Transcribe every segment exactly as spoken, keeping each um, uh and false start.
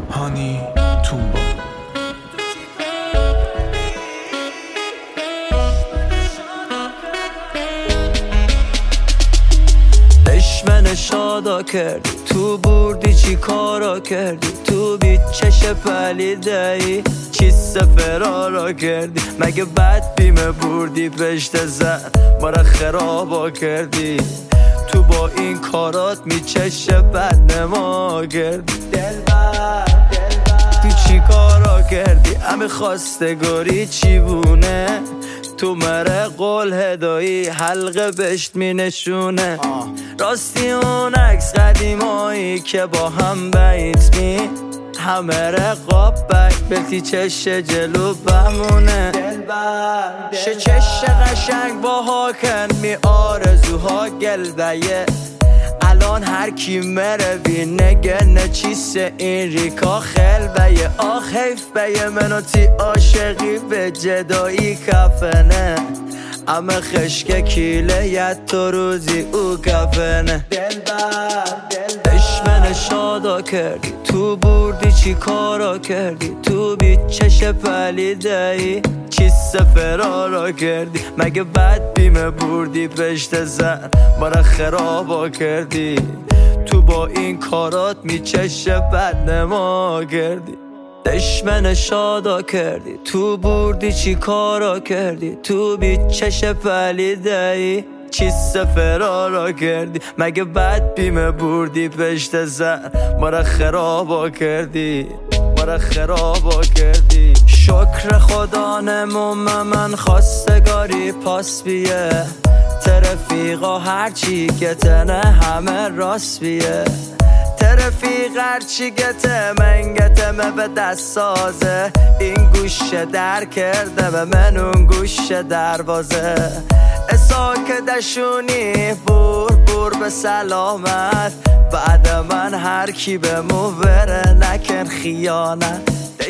هانی تومبا. دشمن شادا کردی، تو بردی چی کارا کردی، تو بی چش پلیده ای چی سفرارا کردی، مگه بد بیمه بردی پشت زن ما را خرابا کردی، تو با این کارات می چش بد نما کردی. دلبر دلبر تو چی کارا کردی، همه خواستگاری چی بونه، تو مره قول هدایی حلقه بشت می نشونه، راستی اون عکس قدیمایی که با هم بیت می همه رقاب بک بلتی چش جلو بمونه. شه چش قشنگ با هاکن می آرزوها گلبیه، الان هر کی مره بینه گنه چیسه این ریکا خلبیه، آخ حیف بیه منو تی عاشقی به جدایی کفنه، همه خشک کیله ید تو روزی او کفنه. دلبر دشمن شادا کردی، تو بردی چی کارا کردی، تو بی چش پلیده ای چی سفرارا کردی، مگه بد بیمه بردی پشت زن ما را خرابا کردی، تو با این کارات می چش بد نما کردی. دشمن شادا کردی، تو بردی چی کارا کردی، تو بی چش پلیده ای چی سفرارا کردی، مگه بد بیمه بردی پشت زن ما را خرابا کردی، ما را خرابا کردی. شکر خدا نموم من خواستگاری پاس بیه، ترفیقا هرچی گتنه همه راست بیه، ترفیق هرچی گته من گتمه به دست سازه، این گوشه در کرده به من اون گوشه دروازه، اسا که دشونی بور بور به سلامت، بعد من هر کی به مو بره نکن خیانت.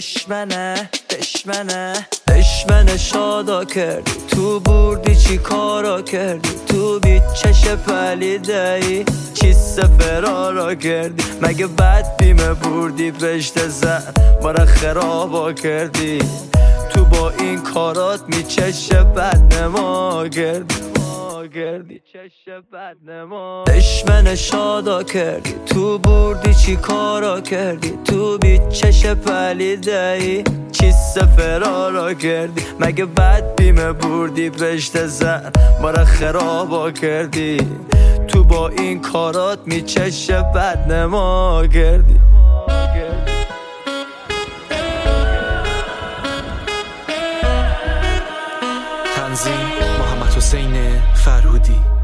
دشمنه دشمنه دشمن شادا کردی، تو بردی چی کارا کردی، تو بی چش پلیده ای چی سفرارا کردی، مگه بد بیمه بردی پشت زن ما را خرابا کردی، تو با این کارات می چش بد نما کردی کردی چش بد نما. دشمن شادا کردی، تو بردی چی کارا کردی، تو بی چش پلیده ای چی سفرارا کردی، مگه بد بیمه بردی پشت زن ما را خرابا کردی، تو با این کارات می چش بد نما کردی. تنظیم محمد حسین فرهودی.